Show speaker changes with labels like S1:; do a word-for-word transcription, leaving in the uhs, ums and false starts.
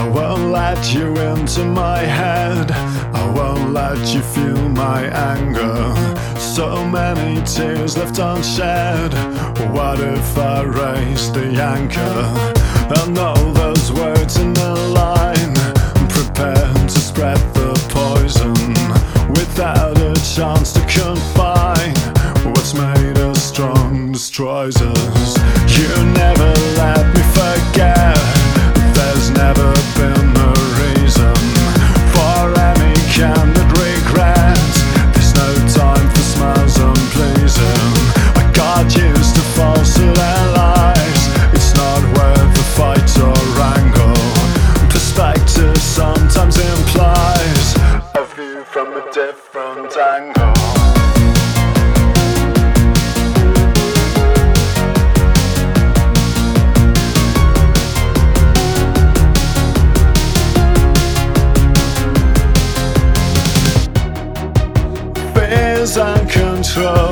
S1: I won't let you into my head, I won't let you feel my anger. So many tears left unshed, what if I raise the anchor? I know those words in a line, prepare to spread the poison, without a chance to confine. What's made us strong destroys us. You never let me forget, there's never been a reason for any candid regret. There's no time for smiles unpleasing. I got used to falsehood and lies, it's not worth the fight or wrangle. Perspective sometimes implies a view from a different angle. Fears uncontrolled,